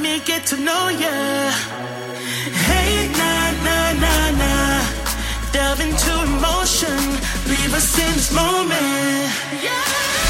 me get to know ya. Hey, nah, nah, nah, nah. Delve into emotion. Leave us in this moment. Yeah.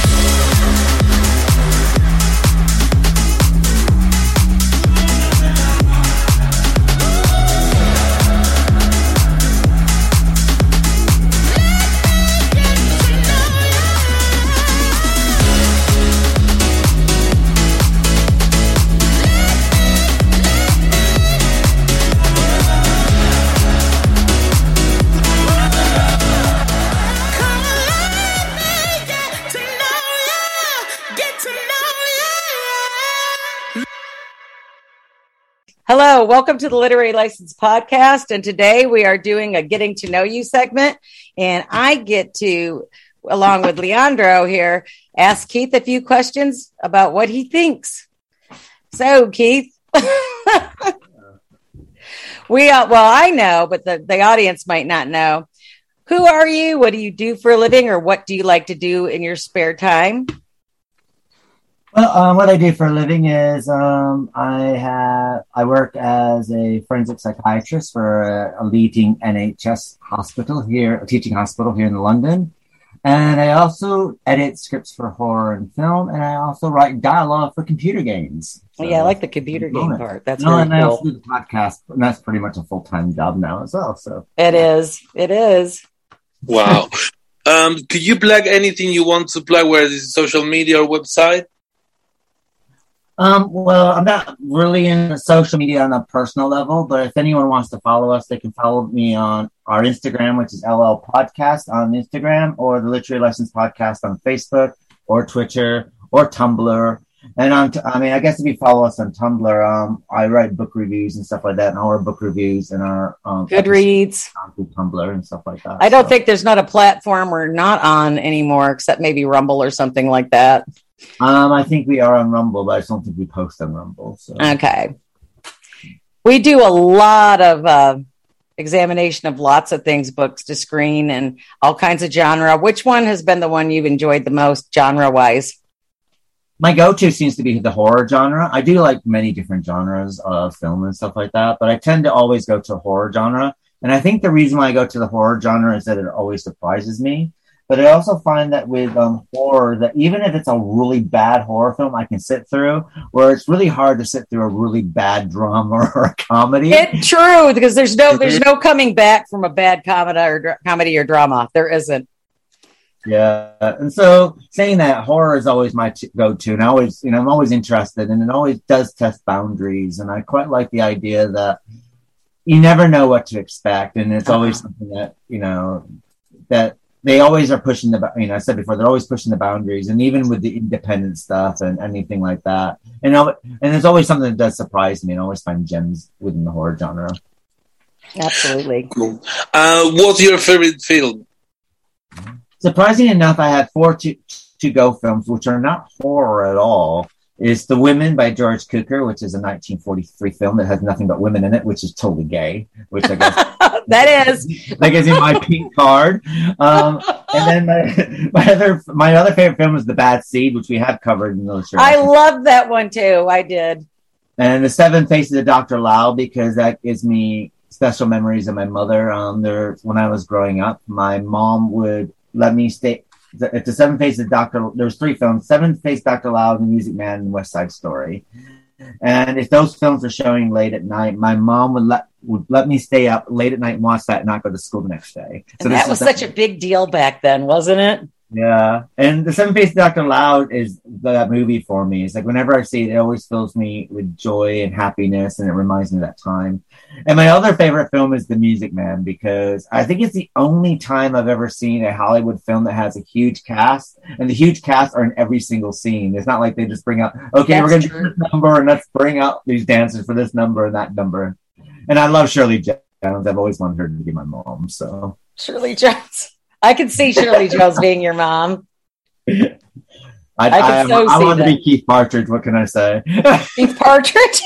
Hello, welcome to the Literary License Podcast. And today we are doing a Getting to Know You segment. And I get to, along with Leandro here, ask Keith a few questions about what he thinks. So, Keith, I know, but the audience might not know. Who are you? What do you do for a living? Or what do you like to do in your spare time? Well, what I do for a living is I work as a forensic psychiatrist for a leading NHS hospital here, a teaching hospital here in London. And I also edit scripts for horror and film, and I also write dialogue for computer games. So, yeah, I like the computer game part. That's and cool. I also do the podcast, and that's pretty much a full-time job now as well. So It is. Wow. Could you plug anything you want to plug, whether it's social media or website? Well, I'm not really in social media on a personal level, but if anyone wants to follow us, they can follow me on our Instagram, which is LL Podcast on Instagram, or the Literary License Podcast on Facebook, or Twitter, or Tumblr. And I guess if you follow us on Tumblr, I write book reviews and stuff like that, and our book reviews and our Goodreads on Tumblr and stuff like that. I don't think there's not a platform we're not on anymore, except maybe Rumble or something like that. I think we are on Rumble, but I just don't think we post on Rumble. So. Okay. We do a lot of examination of lots of things, books to screen and all kinds of genre. Which one has been the one you've enjoyed the most genre-wise? My go-to seems to be the horror genre. I do like many different genres of film and stuff like that, but I tend to always go to horror genre. And I think the reason why I go to the horror genre is that it always surprises me. But I also find that with horror, that even if it's a really bad horror film, I can sit through, where it's really hard to sit through a really bad drama or a comedy. It's true, because there's no coming back from a bad comedy or drama. There isn't. Yeah, and so saying that, horror is always my go-to, and I'm always interested, and it always does test boundaries, and I quite like the idea that you never know what to expect, and it's always something that that. They always are pushing I said before, they're always pushing the boundaries, and even with the independent stuff and anything like that. And there's always something that does surprise me, and I always find gems within the horror genre. Absolutely. Cool. What's your favorite film? Surprisingly enough, I have 4 to-go films, which are not horror at all. Is The Women by George Cukor, which is a 1943 film that has nothing but women in it, which is totally gay, which I guess... That is. That gives me my pink card. And then my other favorite film is The Bad Seed, which we have covered in those shows. I love that one too. I did. And The Seven Faces of Dr. Lao, because that gives me special memories of my mother. When I was growing up, my mom would let me stay... It's the Seven Faces of Dr. There was 3 films: Seven Faces Dr. Lao, The Music Man, and West Side Story. And if those films were showing late at night, my mom would let me stay up late at night and watch that and not go to school the next day. So and that was such a big deal back then, wasn't it? Yeah. And The Seven Faces of Dr. Lao is that movie for me. It's like whenever I see it, it always fills me with joy and happiness, and it reminds me of that time. And my other favorite film is The Music Man, because I think it's the only time I've ever seen a Hollywood film that has a huge cast, and the huge cast are in every single scene. It's not like they just bring out, okay, we're going to do this number, and let's bring out these dancers for this number and that number. And I love Shirley Jones. I've always wanted her to be my mom. So Shirley Jones. I could see Shirley Jones being your mom. I want to be Keith Partridge. What can I say? Keith Partridge?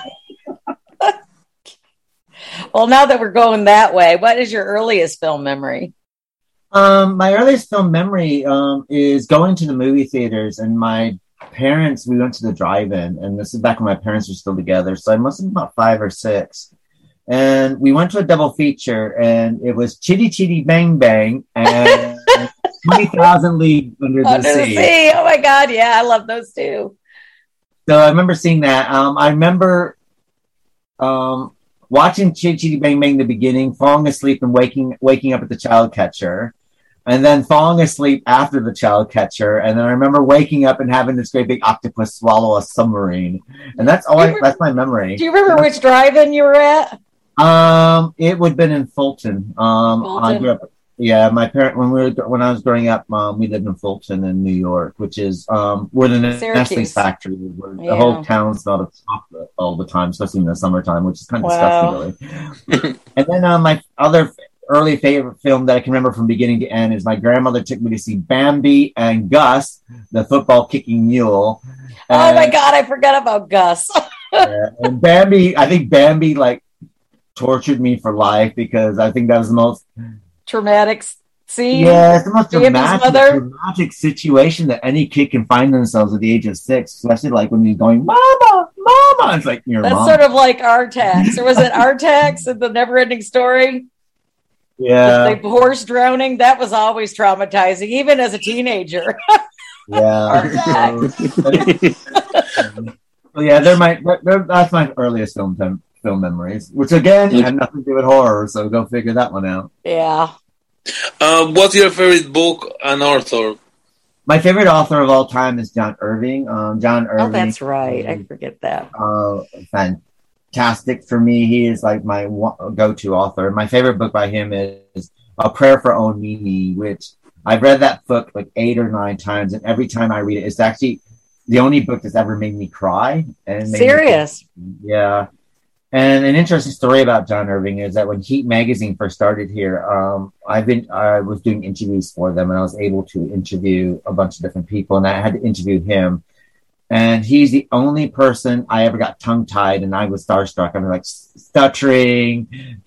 Well, now that we're going that way, what is your earliest film memory? My earliest film memory is going to the movie theaters, and my parents, we went to the drive-in, and this is back when my parents were still together, so I must have been about 5 or 6. And we went to a double feature, and it was Chitty Chitty Bang Bang and 20,000 Leagues Under the Sea. Oh my God, yeah, I love those too. So I remember seeing that. I remember watching Chitty Chitty Bang Bang in the beginning, falling asleep and waking up at the child catcher, and then falling asleep after the child catcher. And then I remember waking up and having this great big octopus swallow a submarine. And that's that's my memory. Do you remember which drive-in you were at? It would have been in Fulton. I grew up. Yeah, my parent when I was growing up, we lived in Fulton in New York, which is where the Nestle factory is, where the whole town smelled of chocolate all the time, especially in the summertime, which is kind of disgusting, really. And then my other early favorite film that I can remember from beginning to end is my grandmother took me to see Bambi and Gus, the football kicking mule. Oh my God, I forgot about Gus. And Bambi, I think Bambi tortured me for life, because I think that was the most traumatic scene. Yeah, it's the most dramatic situation that any kid can find themselves at the age of 6, especially when you're going, Mama, Mama. It's like your That's mom. sort of like Artax. Or was it Artax in the Never-Ending Story? Yeah. The horse drowning. That was always traumatizing, even as a teenager. Yeah. That's my earliest film memories, which again had nothing to do with horror, so go figure that one out. Yeah. What's your favorite book and author? My favorite author of all time is John Irving. John Irving. Oh, that's right. I forget that. Fantastic for me. He is like my go-to author. My favorite book by him is A Prayer for Own Mimi, which I've read that book 8 or 9 times, and every time I read it, it's actually the only book that's ever made me cry. Serious? Yeah. And an interesting story about John Irving is that when Heat Magazine first started here, I was doing interviews for them, and I was able to interview a bunch of different people, and I had to interview him. And he's the only person I ever got tongue-tied, and I was starstruck. I was stuttering,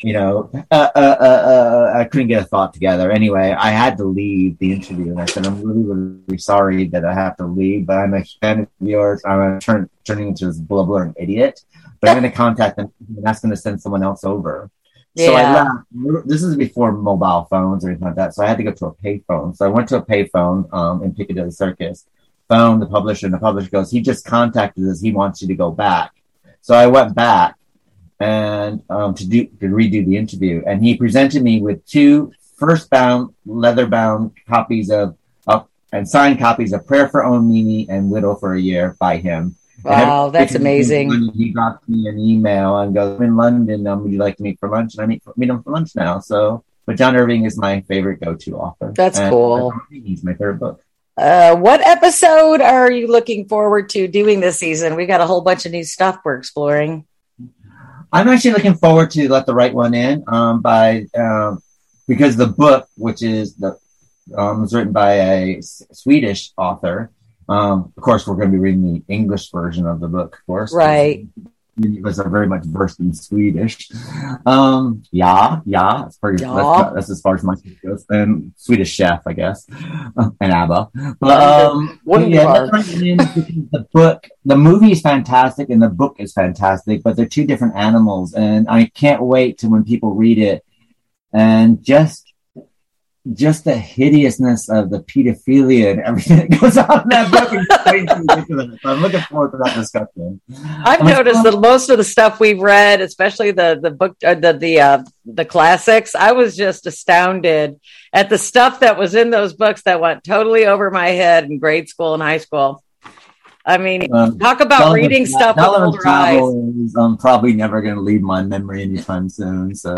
I couldn't get a thought together. Anyway, I had to leave the interview, and I said, I'm really, really sorry that I have to leave, but I'm a fan of yours. I'm turning into this blubbering idiot. But I'm going to contact them and ask them to send someone else over. Yeah. So I left. This is before mobile phones or anything like that. So I had to go to a payphone. So I went to a payphone in Piccadilly Circus, phoned the publisher, and the publisher goes, he just contacted us. He wants you to go back. So I went back and to redo the interview. And he presented me with 2 first-bound, leather-bound copies of and signed copies of Prayer for Own Mimi and Widow for a Year by him. Wow, that's amazing. He dropped me an email and goes, I'm in London. Would you like to meet for lunch? And I meet him for lunch now. But John Irving is my favorite go-to author. That's cool. He's my favorite book. What episode are you looking forward to doing this season? We got a whole bunch of new stuff we're exploring. I'm actually looking forward to Let the Right One In because the book, which is was written by a Swedish author. Of course, we're going to be reading the English version of the book, of course. Right. Many of us are very much versed in Swedish. That's as far as my speech goes. And Swedish Chef, I guess, and ABBA. But the movie is fantastic and the book is fantastic, but they're 2 different animals, and I can't wait to when people read it and just the hideousness of the pedophilia and everything that goes on in that book is crazy ridiculous. I'm looking forward to that discussion. I've noticed that most of the stuff we've read, especially the book, the classics, I was just astounded at the stuff that was in those books that went totally over my head in grade school and high school. I mean, talk about reading stuff with older eyes. I'm probably never going to leave my memory anytime soon. So.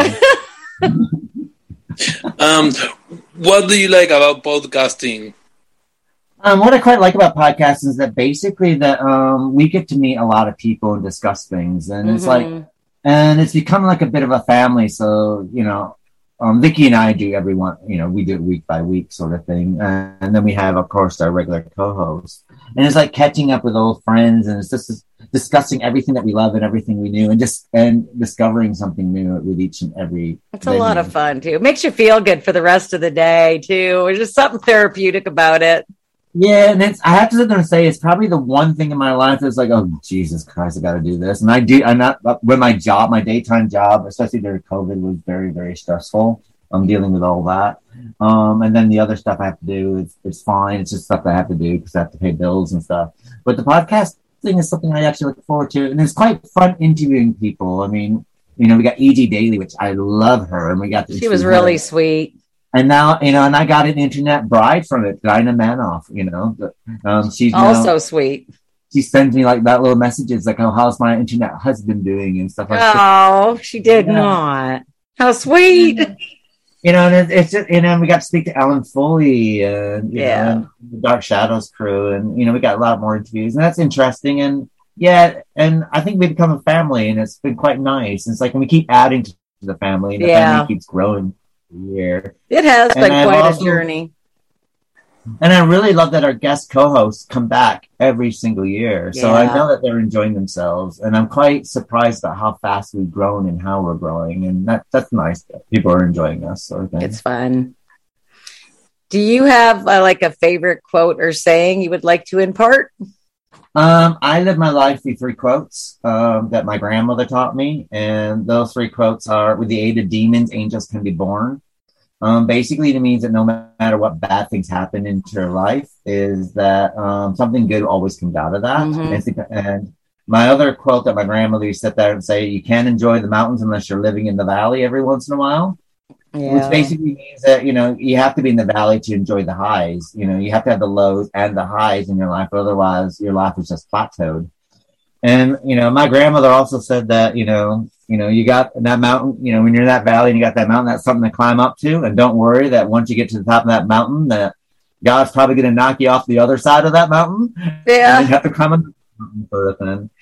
What do you like about podcasting? What I quite like about podcasting is that basically we get to meet a lot of people and discuss things, and it's become like a bit of a family. So Vicky and I do we do it week by week sort of thing, and then we have, of course, our regular co-host, and it's like catching up with old friends, and it's just discussing everything that we love and everything we knew, and discovering something new with each and every. It's a lot of fun too. It makes you feel good for the rest of the day too. There's just something therapeutic about it. Yeah, and I have to sit there and say it's probably the one thing in my life that's like, oh Jesus Christ, I got to do this. And I'm not when my daytime job, especially during COVID, was very, very stressful. I'm dealing with all that, and then the other stuff I have to do it's fine. It's just stuff that I have to do because I have to pay bills and stuff. But the podcast thing is something I actually look forward to, and it's quite fun interviewing people. I mean, we got E.G. Daily, which I love her, and we got she was really sweet. And now, and I got an internet bride from it, Dinah Manoff, she's also sweet. She sends me like that little messages like, oh, how's my internet husband doing and stuff like that. Oh, she did not. How sweet. And it's just, we got to speak to Ellen Foley and, and the Dark Shadows crew. And, we got a lot more interviews and that's interesting. And and I think we become a family and it's been quite nice. And it's like when we keep adding to the family and the family keeps growing. Year. It has been quite a journey. And I really love that our guest co-hosts come back every single year. So I know that they're enjoying themselves. And I'm quite surprised at how fast we've grown and how we're growing. And that's nice that people are enjoying us. Sort of thing. It's fun. Do you have like a favorite quote or saying you would like to impart? I live my life through 3 quotes that my grandmother taught me. And those 3 quotes are, with the aid of demons, angels can be born. Basically, it means that no matter what bad things happen into your life, is that something good always comes out of that. Mm-hmm. And my other quote that my grandmother used to sit there and say, you can't enjoy the mountains unless you're living in the valley every once in a while. Yeah. Which basically means that, you have to be in the valley to enjoy the highs. You have to have the lows and the highs in your life. Otherwise, your life is just plateaued. And, my grandmother also said that, you got that mountain, when you're in that valley and you got that mountain, that's something to climb up to. And don't worry that once you get to the top of that mountain, that God's probably going to knock you off the other side of that mountain. Yeah. And you have to climb up the mountain first.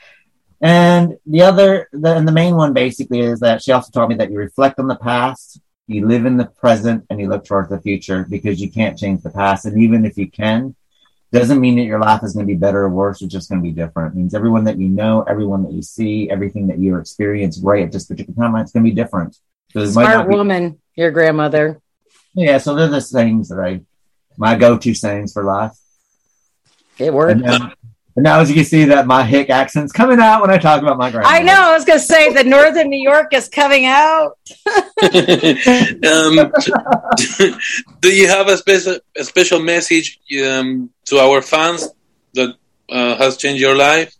And the main one basically is that she also taught me that you reflect on the past, you live in the present, and you look towards the future because you can't change the past. And even if you can, doesn't mean that your life is going to be better or worse. It's just going to be different. It means everyone that you know, everyone that you see, everything that you experience right at this particular time, it's going to be different. So smart woman, your grandmother. Yeah, so they're the sayings that my go-to sayings for life. It worked. And now, as you can see, that my hick accent's coming out when I talk about my grandmother. I know. I was going to say the Northern New York is coming out. Do you have a special message to our fans that has changed your life?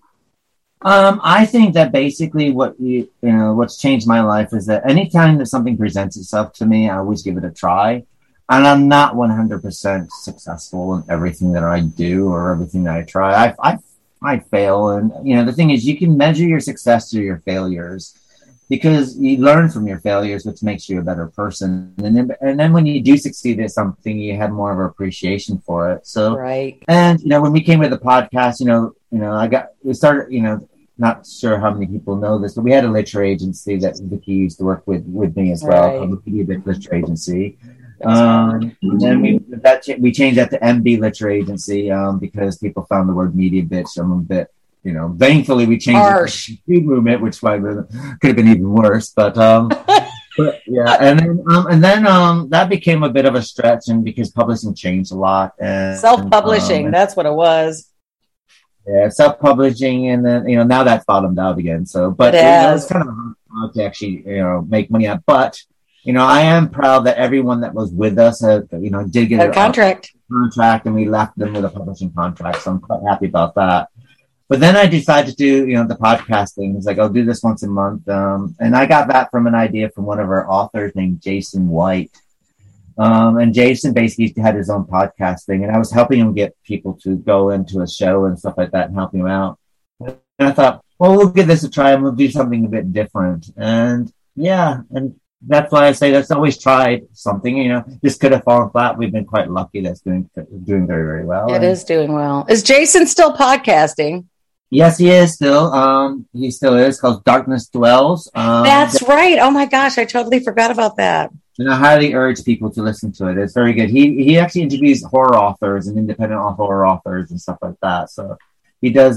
I think that basically what's changed my life is that anytime that something presents itself to me, I always give it a try. And I'm not 100% successful in everything that I do or everything that I try. I fail. And, the thing is, you can measure your success through your failures because you learn from your failures, which makes you a better person. And then when you do succeed at something, you have more of an appreciation for it. So, right. And, when we came with the podcast, we started, not sure how many people know this, but we had a literary agency that Vicky used to work with me as well, called the Media Bit Literary Agency. And then we changed that to MB Literary Agency because people found the word media bitch a bit, thankfully we changed harsh. It to the movement, which could have been even worse, but yeah. And then that became a bit of a stretch, and because publishing changed a lot, and self-publishing, that's what it was. Yeah, self-publishing, and then now that's bottomed out again. So, but it's kind of hard to actually make money out, but. I am proud that everyone that was with us, did get a contract, and we left them with a publishing contract. So I'm quite happy about that. But then I decided to do, the podcast thing. It's like, I'll do this once a month. And I got that from an idea from one of our authors named Jason White. And Jason basically had his own podcast thing, and I was helping him get people to go into a show and stuff like that and helping him out. And I thought, well, we'll give this a try and we'll do something a bit different. And that's why I say that's always tried something, this could have fallen flat. We've been quite lucky that's doing very, very well. It is doing well. Is Jason still podcasting? Yes, he is still. He still is, called Darkness Dwells. That's right. Oh my gosh, I totally forgot about that. And I highly urge people to listen to it. It's very good. He actually interviews horror authors and independent horror authors and stuff like that. So he does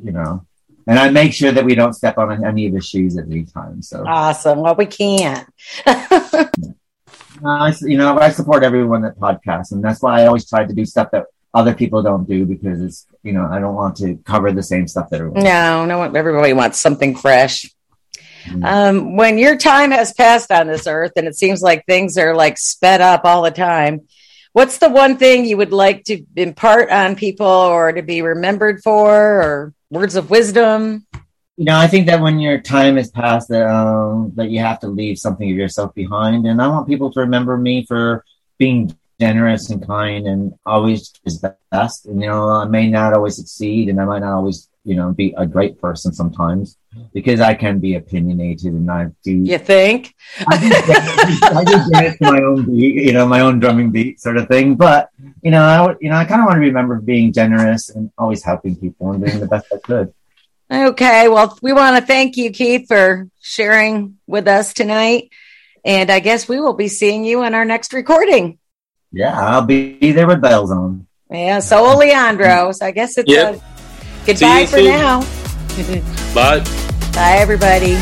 and I make sure that we don't step on any of his shoes at any time. So awesome. Well, we can't. I support everyone that podcasts, and that's why I always try to do stuff that other people don't do because it's, I don't want to cover the same stuff that everyone. No, everybody wants something fresh. When your time has passed on this earth and it seems like things are like sped up all the time, what's the one thing you would like to impart on people or to be remembered for, or words of wisdom? I think that when your time has passed, that you have to leave something of yourself behind. And I want people to remember me for being generous and kind and always is best. And, I may not always succeed and I might not always, be a great person sometimes because I can be opinionated and I do. You think? I do dance to my own beat, my own drumming beat sort of thing. But, I kind of want to remember being generous and always helping people and doing the best I could. Okay. Well, we want to thank you, Keith, for sharing with us tonight. And I guess we will be seeing you in our next recording. Yeah, I'll be there with bells on. Yeah, so will Leandro. So I guess it's goodbye for now. Bye. Bye, everybody.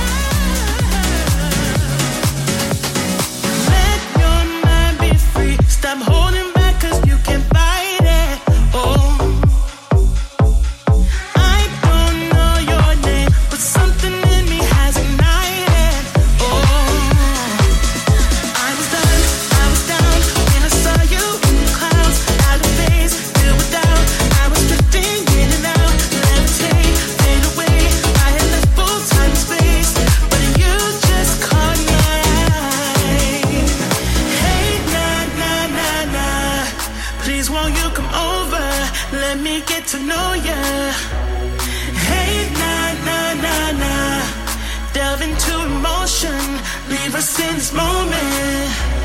Let your mind be free. Stop holding back 'cause you can fight it. Oh, I don't know your name, but something in me has ignited. Oh, I was down when I saw you in the clouds, out of phase, filled with doubt. I was drifting in and out, levitate, fade away. I had left full time and space, but you just caught my eye. Hey, nah, please won't you come over? Let me get to know ya. Hey, nah, delve into emotion, leave us in this moment.